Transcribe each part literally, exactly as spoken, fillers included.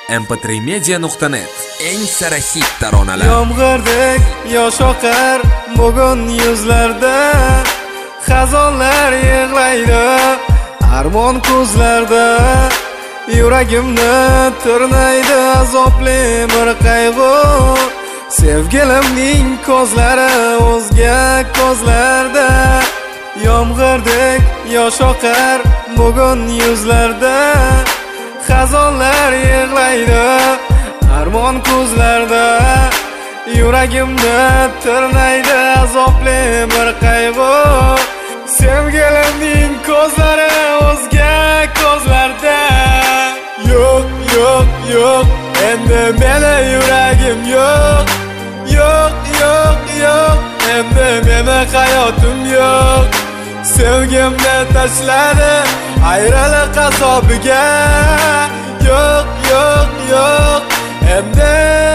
em p tre media nuqta net eng sara hit taronalar. Yomg'irdek yosh oqar bugun yuzlarda, xazonlar yig'laydi armon ko'zlarda. Yuragimni tirnaydi azobli bir qayg'u, sevgilimning ko'zlari o'zga ko'zlarda. Yomg'irdek yosh oqar bugun yuzlarda, xazonlar yig'laydi armon ko'zlarda. Yuragimni tirnaydi azobli bir qayg'u, sevgilimning ko'zlari o'zga ko'zlarda. Yo'q, yo'q, yo'q, endi meni yuragim yo'q. Yo'q, yo'q, yo'q, endi meni hayotim yo'q. Sevgimni tashladi ayriliq azobiga. Yo'q, yo'q, yo'q, endi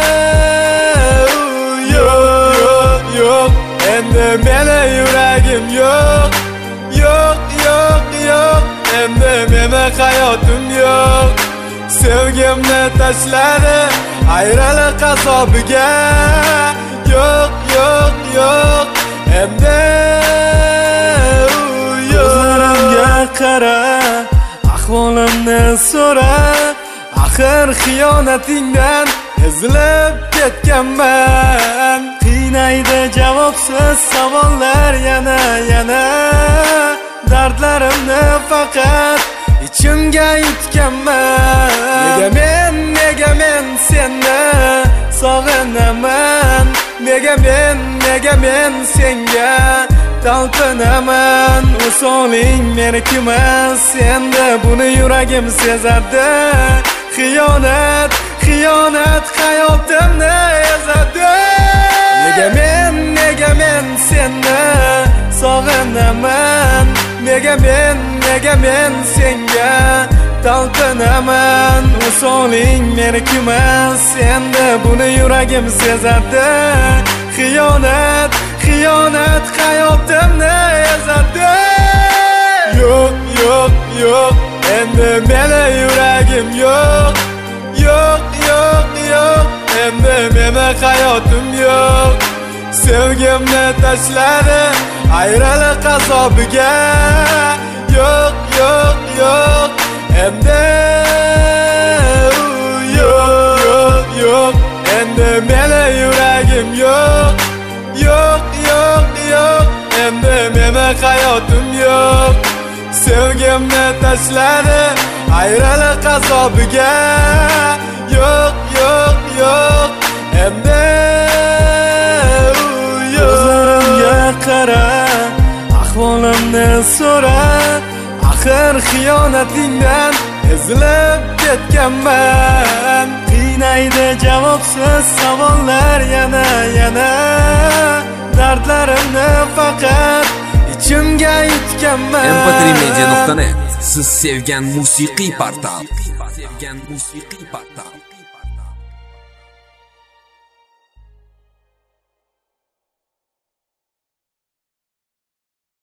yo'q, yo'q, yo'q, endi meni yuragim yo'q. Yo'q, yo'q, yo'q, endi meni hayotim yo'q. Sevgimni tashladi ayriliq azobiga. Yo'q, yo'q, yo'q, endi ko'zlarimga qara, ahvolimni so'ra. Axir xiyonatingdan ezilib ketganman. Qiynaydi javobsiz savollar yana yana. Dardlarimni faqat ichimga yutganman. Nega men, nega men seni sog'inaman? Nega men, nega men senga talpinaman? Usoling meniki-mas, endi buni yuragim sezadi. Xiyonat, xiyonat hayotimni ezadi. Nega men, nega men seni sog'inaman? Nega men, nega men senga talpinaman? Usoling meniki-mas, endi buni yuragim sezadi. Xiyonat, xiyonat hayotimni ezadi. Yo'q, yo'q, yo'q, endi meni yuragim yo'q. Yo'q, yo'q, yo'q, endi meni hayotim yo'q. Sevgimni tashladi ayriliq azobiga. Yo'q, yo'q, yo'q, endi yo'q, yo'q, yo'q, endi meni yuragim yo'q. Yo'q, yo'q, yo'q, endi meni hayotim yo'q. Sevgimni tashladi ayriliq azobiga. Yo'q, yo'q, yo'q, endi ko'zlarimga qara, ahvolimni so'ra. Axir xiyonatingdan ezilib ketganman. Qiynaydi javobsiz savollar yana yana. Dardlarimni faqat ichimga yutganman. em p tre media nuqta net siz sevgan musiqiy portal. Sevgan musiqiy portal.